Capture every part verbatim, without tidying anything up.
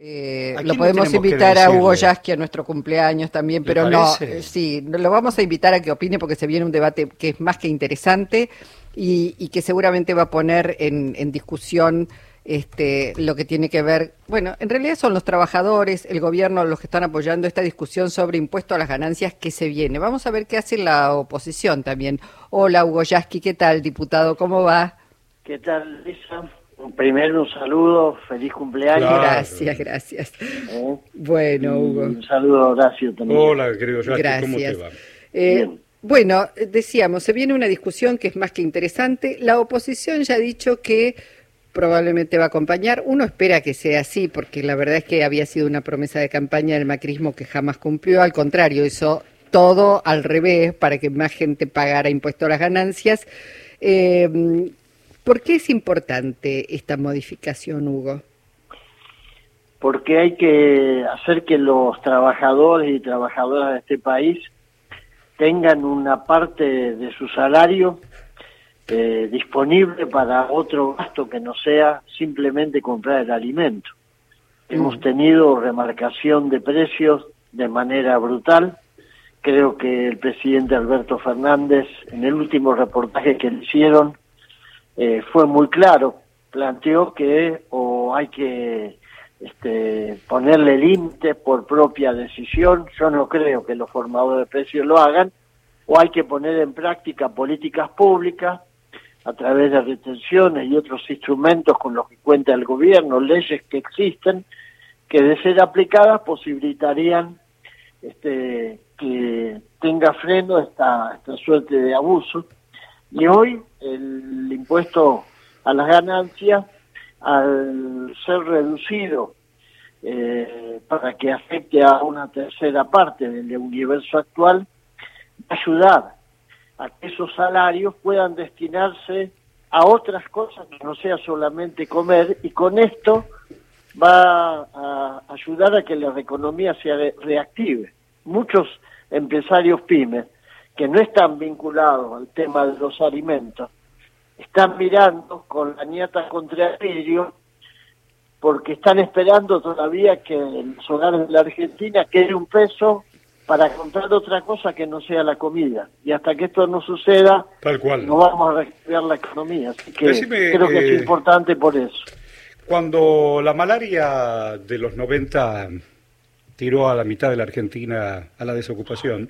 Eh, ¿A lo quién le podemos tenemos que invitar a Hugo decirle? Yasky a nuestro cumpleaños también, ¿Le pero no, parece? eh, sí, lo vamos a invitar a que opine porque se viene un debate que es más que interesante y, y que seguramente va a poner en, en discusión este, lo que tiene que ver, bueno, en realidad son los trabajadores, el gobierno, los que están apoyando esta discusión sobre impuesto a las ganancias que se viene. Vamos a ver qué hace la oposición también. Hola Hugo Yasky, ¿qué tal, diputado? ¿Cómo va? ¿Qué tal, Lisa? Primero un saludo, feliz cumpleaños. Claro. Gracias, gracias. ¿eh? Bueno, Y Hugo. un saludo a Horacio también. Hola, querido Yasky, ¿cómo te Gracias. va? Eh, Bien. bueno, decíamos, se viene una discusión que es más que interesante. La oposición ya ha dicho que probablemente va a acompañar. Uno espera que sea así, porque la verdad es que había sido una promesa de campaña del macrismo que jamás cumplió. Al contrario, hizo todo al revés para que más gente pagara impuesto a las ganancias. Eh, ¿Por qué es importante esta modificación, Hugo? Porque hay que hacer que los trabajadores y trabajadoras de este país tengan una parte de su salario eh, disponible para otro gasto que no sea simplemente comprar el alimento. Mm. Hemos tenido remarcación de precios de manera brutal. Creo que el presidente Alberto Fernández, en el último reportaje que le hicieron, eh, fue muy claro. Planteó que o hay que este, ponerle límites por propia decisión, yo no creo que los formadores de precios lo hagan, o hay que poner en práctica políticas públicas a través de retenciones y otros instrumentos con los que cuenta el gobierno, leyes que existen, que de ser aplicadas posibilitarían este, que tenga freno esta, esta suerte de abuso. Y hoy el impuesto a las ganancias, al ser reducido eh, para que afecte a una tercera parte del universo actual, va a ayudar a que esos salarios puedan destinarse a otras cosas que no sea solamente comer, y con esto va a ayudar a que la economía se reactive. Muchos empresarios pymes que no están vinculados al tema de los alimentos están mirando con la ñata contra el vidrio porque están esperando todavía que en los hogares de la Argentina quede un peso para comprar otra cosa que no sea la comida. Y hasta que esto no suceda, Tal cual. no vamos a reactivar la economía. Así que Decime, creo que eh, es importante por eso. Cuando la malaria de los noventa tiró a la mitad de la Argentina a la desocupación,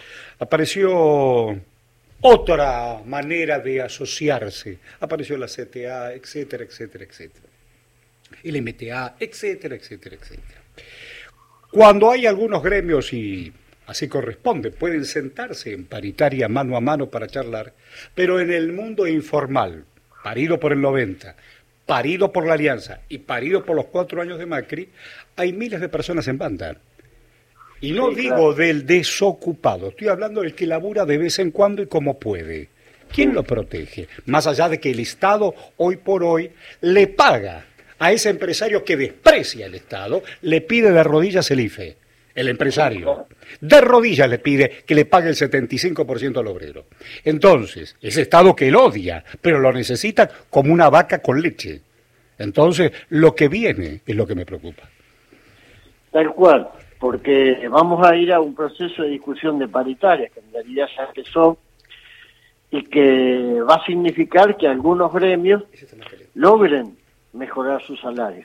apareció otra manera de asociarse. Apareció la C T A, etcétera, etcétera, etcétera. El M T A, etcétera, etcétera, etcétera. Cuando hay algunos gremios, y así corresponde, pueden sentarse en paritaria mano a mano para charlar, pero en el mundo informal, parido por el noventa, parido por la Alianza y parido por los cuatro años de Macri, hay miles de personas en banda. Y no Sí, digo claro. del desocupado, estoy hablando del que labura de vez en cuando y como puede. ¿Quién Sí. lo protege? Más allá de que el Estado, hoy por hoy, le paga a ese empresario que desprecia el Estado, le pide de rodillas el I F E, el empresario. De rodillas le pide que le pague el setenta y cinco por ciento al obrero. Entonces, ese Estado que él odia, pero lo necesita como una vaca con leche. Entonces, lo que viene es lo que me preocupa. Tal cual, porque vamos a ir a un proceso de discusión de paritarias, que en realidad ya empezó, y que va a significar que algunos gremios logren mejorar su salario.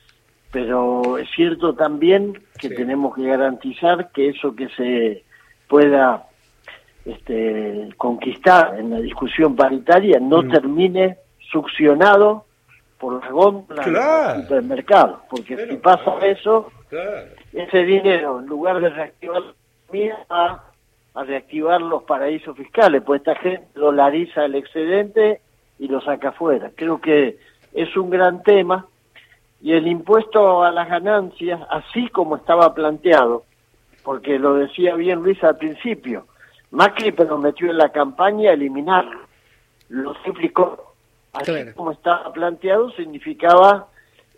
Pero es cierto también que Sí. tenemos que garantizar que eso que se pueda este, conquistar en la discusión paritaria no Mm. termine succionado por las góndolas Claro. de los supermercados, porque Pero, si pasa claro. eso, Claro. ese dinero, en lugar de reactivar la economía, va a reactivar los paraísos fiscales, pues esta gente dolariza el excedente y lo saca afuera. Creo que es un gran tema, y el impuesto a las ganancias, así como estaba planteado, porque lo decía bien Luis al principio, Macri prometió en la campaña eliminarlo, lo triplicó. Así Claro. como estaba planteado, significaba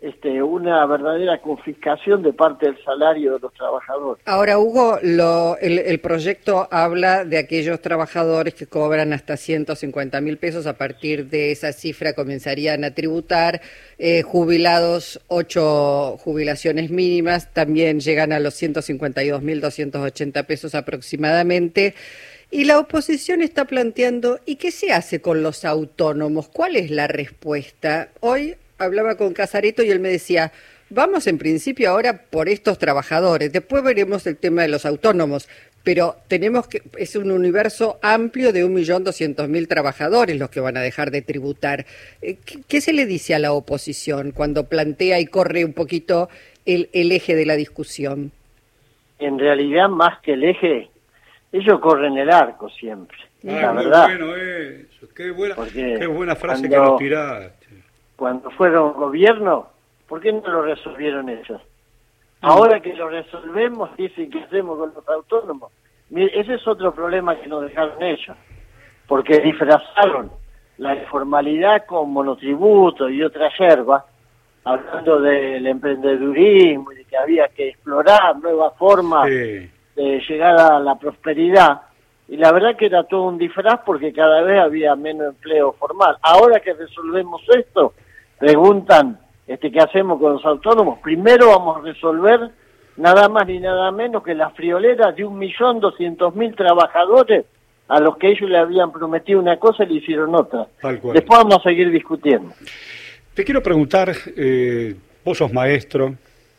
este, una verdadera confiscación de parte del salario de los trabajadores. Ahora, Hugo, lo, el, el proyecto habla de aquellos trabajadores que cobran hasta ciento cincuenta mil pesos. A partir de esa cifra comenzarían a tributar. Eh, jubilados, ocho jubilaciones mínimas, también llegan a los ciento cincuenta y dos mil doscientos ochenta pesos aproximadamente. Y la oposición está planteando, ¿y qué se hace con los autónomos? ¿Cuál es la respuesta? Hoy hablaba con Casareto y él me decía, vamos en principio ahora por estos trabajadores, después veremos el tema de los autónomos, pero tenemos que, es un universo amplio de un millón doscientos mil trabajadores los que van a dejar de tributar. ¿Qué, qué se le dice a la oposición cuando plantea y corre un poquito el, el eje de la discusión? En realidad, más que el eje, ellos corren el arco siempre. Ah, la muy verdad. bueno eso. Qué buena, Porque qué buena frase cuando, que nos tiraste. Cuando fueron gobierno, ¿por qué no lo resolvieron ellos? Ahora que lo resolvemos, dicen que hacemos con los autónomos. Mire, ese es otro problema que nos dejaron ellos, porque disfrazaron la informalidad con monotributo y otra yerba, hablando del emprendedurismo y de que había que explorar nuevas formas sí. de llegar a la prosperidad. Y la verdad que era todo un disfraz porque cada vez había menos empleo formal. Ahora que resolvemos esto, preguntan este, qué hacemos con los autónomos. Primero vamos a resolver nada más ni nada menos que las frioleras de un millón doscientos mil trabajadores a los que ellos le habían prometido una cosa y le hicieron otra. Después vamos a seguir discutiendo. Te quiero preguntar, eh, vos sos maestro,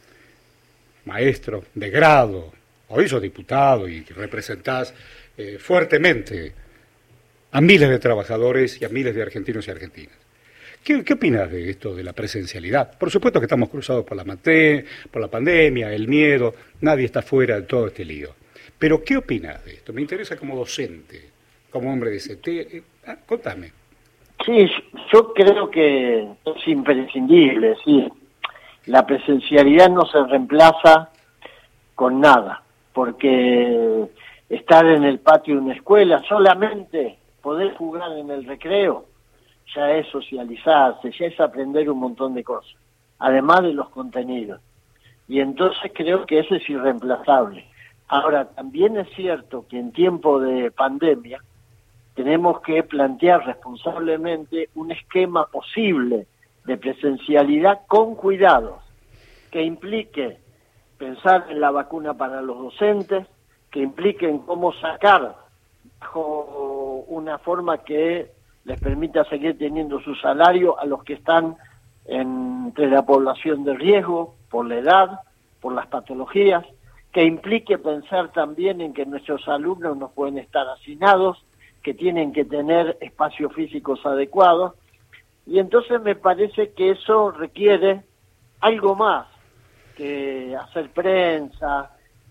maestro de grado, hoy sos diputado y representás eh, fuertemente a miles de trabajadores y a miles de argentinos y argentinas. ¿Qué, qué opinas de esto de la presencialidad? Por supuesto que estamos cruzados por la mate, por la pandemia, el miedo, nadie está fuera de todo este lío. Pero ¿qué opinas de esto? Me interesa como docente, como hombre de C T. Eh, ah, contame. Sí, yo creo que es imprescindible, sí. La presencialidad no se reemplaza con nada, porque estar en el patio de una escuela, solamente poder jugar en el recreo, ya es socializarse, ya es aprender un montón de cosas, además de los contenidos. Y entonces creo que eso es irreemplazable. Ahora, también es cierto que en tiempo de pandemia tenemos que plantear responsablemente un esquema posible de presencialidad con cuidados, que implique pensar en la vacuna para los docentes, que implique en cómo sacar bajo una forma que les permita seguir teniendo su salario a los que están entre la población de riesgo, por la edad, por las patologías, que implique pensar también en que nuestros alumnos no pueden estar hacinados, que tienen que tener espacios físicos adecuados, y entonces me parece que eso requiere algo más que hacer prensa,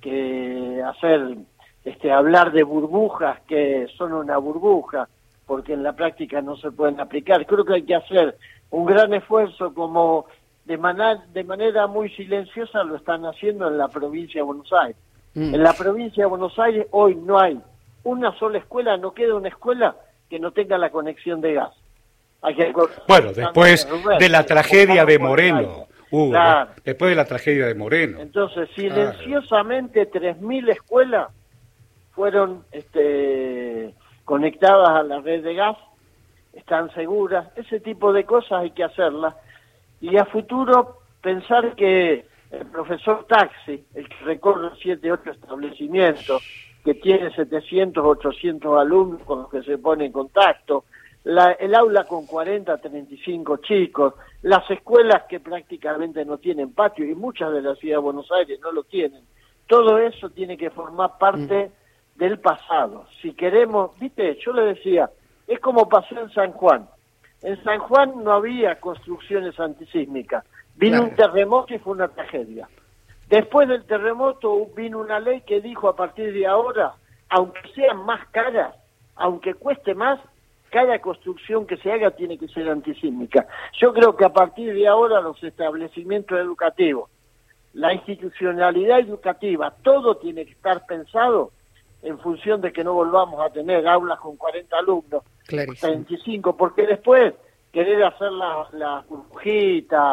que hacer, este, hablar de burbujas que son una burbuja, porque en la práctica no se pueden aplicar. Creo que hay que hacer un gran esfuerzo, como de, manera, de manera muy silenciosa lo están haciendo en la provincia de Buenos Aires. Mm. En la provincia de Buenos Aires hoy no hay una sola escuela, no queda una escuela que no tenga la conexión de gas. Hay que bueno, después de la tragedia de Moreno, Hugo, claro. después de la tragedia de Moreno. Entonces, silenciosamente, tres mil escuelas fueron este, conectadas a la red de gas, están seguras, ese tipo de cosas hay que hacerlas. Y a futuro, pensar que el profesor taxi, el que recorre siete, ocho establecimientos, que tiene setecientos, ochocientos alumnos con los que se pone en contacto, la, el aula con cuarenta, treinta y cinco chicos, las escuelas que prácticamente no tienen patio, y muchas de la ciudad de Buenos Aires no lo tienen. Todo eso tiene que formar parte mm. del pasado. Si queremos, viste, yo le decía, es como pasó en San Juan. En San Juan no había construcciones antisísmicas. Vino claro. un terremoto y fue una tragedia. Después del terremoto vino una ley que dijo, a partir de ahora, aunque sean más caras, aunque cueste más, cada construcción que se haga tiene que ser antisísmica. Yo creo que a partir de ahora los establecimientos educativos, la institucionalidad educativa, todo tiene que estar pensado en función de que no volvamos a tener aulas con cuarenta alumnos, Clarísimo. treinta y cinco, porque después querer hacer las la burbujitas,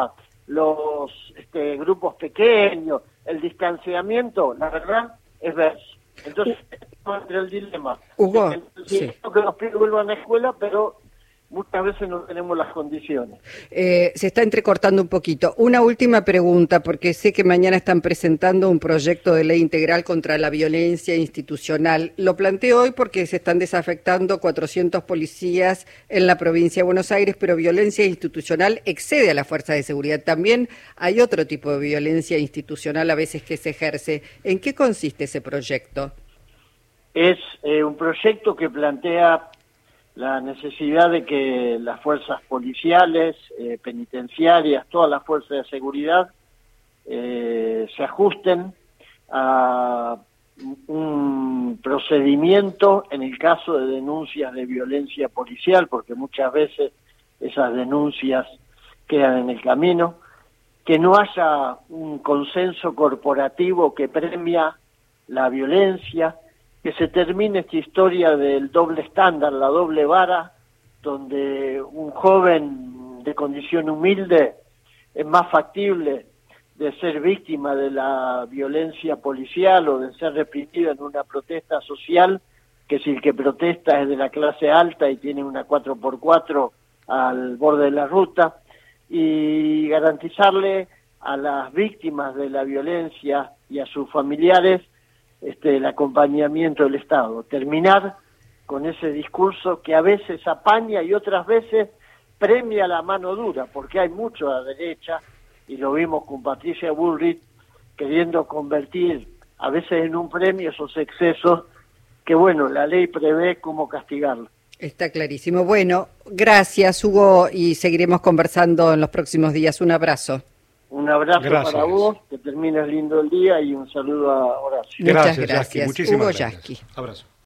los este, grupos pequeños, el distanciamiento, la verdad es verse. Entonces, estamos entre el dilema. Hugo, el, sí. que los pibes vuelvan a la escuela, pero muchas veces no tenemos las condiciones. Eh, se está entrecortando un poquito. Una última pregunta, porque sé que mañana están presentando un proyecto de ley integral contra la violencia institucional. Lo planteo hoy porque se están desafectando cuatrocientos policías en la provincia de Buenos Aires, pero violencia institucional excede a la fuerza de seguridad. También hay otro tipo de violencia institucional a veces que se ejerce. ¿En qué consiste ese proyecto? Es eh, un proyecto que plantea la necesidad de que las fuerzas policiales, eh, penitenciarias, todas las fuerzas de seguridad eh, se ajusten a un procedimiento en el caso de denuncias de violencia policial, porque muchas veces esas denuncias quedan en el camino, que no haya un consenso corporativo que premia la violencia, que se termine esta historia del doble estándar, la doble vara, donde un joven de condición humilde es más factible de ser víctima de la violencia policial o de ser reprimido en una protesta social, que si el que protesta es de la clase alta y tiene una cuatro por cuatro al borde de la ruta, y garantizarle a las víctimas de la violencia y a sus familiares Este, el acompañamiento del Estado, terminar con ese discurso que a veces apaña y otras veces premia la mano dura, porque hay mucho a la derecha, y lo vimos con Patricia Bullrich, queriendo convertir a veces en un premio esos excesos que, bueno, la ley prevé cómo castigarlo. Está clarísimo. Bueno, gracias, Hugo, y seguiremos conversando en los próximos días. Un abrazo. Un abrazo gracias. Para vos, que termines lindo el día, y un saludo a Horacio. Muchas Gracias, gracias. Yasky. Muchísimas Hugo gracias. Yasky. Abrazo.